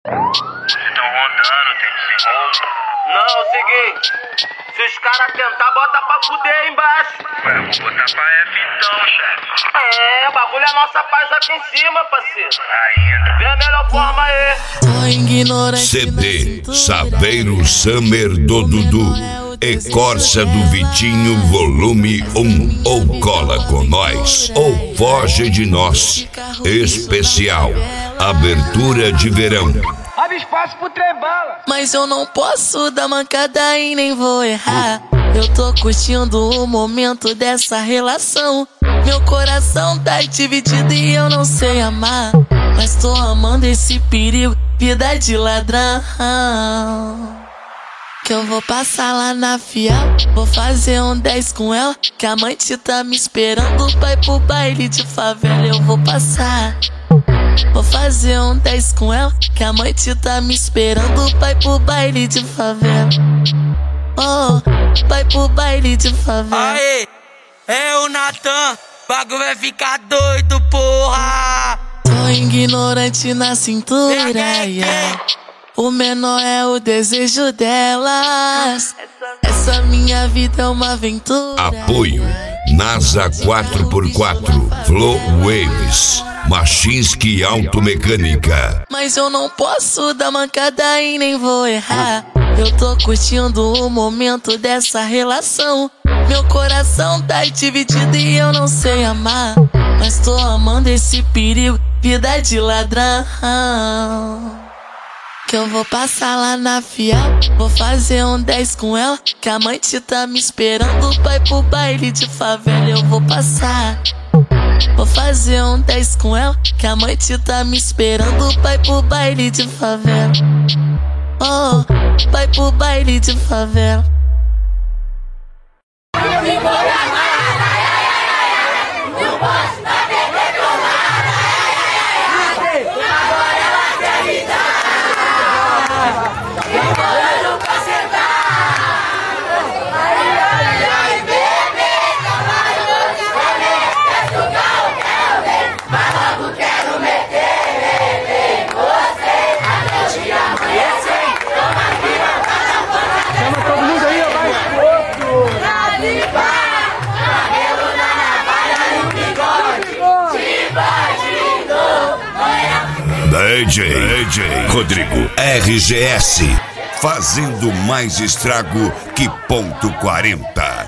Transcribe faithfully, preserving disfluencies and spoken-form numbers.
Estão rodando, tem desenrolo. Não, é o seguinte, se os caras tentar, bota pra fuder aí embaixo. Ué, eu vou botar pra F então, chefe. É, o bagulho é nossa paz aqui em cima, parceiro. Ainda. Vê a melhor forma aí. Tô ignorante. C D Saveiro Summer do Dudu e Corsa do Vitinho volume um. Ou cola com nós ou foge de nós. Especial abertura de verão. Abre espaço pro trem-bala. Mas eu não posso dar mancada e nem vou errar. Eu tô curtindo o momento dessa relação. Meu coração tá dividido e eu não sei amar. Mas tô amando esse perigo, vida de ladrão. Que eu vou passar lá na Fiel, vou fazer um dez com ela. Que a mãe tá me esperando pra ir pro baile de favela. Eu vou passar, vou fazer um dez com ela. Que a mãe tá me esperando pra ir pro baile de favela. Oh, vai pro baile de favela. Aê, é o Natan, bagulho vai ficar doido, porra. Tô ignorante na cintura, yeah. O menor é o desejo delas. Essa minha vida é uma aventura. Apoio NASA quatro por quatro, Flow Waves, Machinski Automecânica. Mas eu não posso dar mancada e nem vou errar. Eu tô curtindo o momento dessa relação. Meu coração tá dividido e eu não sei amar. Mas tô amando esse perigo, vida de ladrão. Que eu vou passar lá na Fiel, vou fazer um dez com ela. Que a mãe tá me esperando pra ir pro baile de favela. Eu vou passar, vou fazer um dez com ela. Que a mãe tá me esperando pra ir pro baile de favela. Oh, vai pro baile de favela. D J, D J Rodrigo R G S, fazendo mais estrago que ponto quarenta.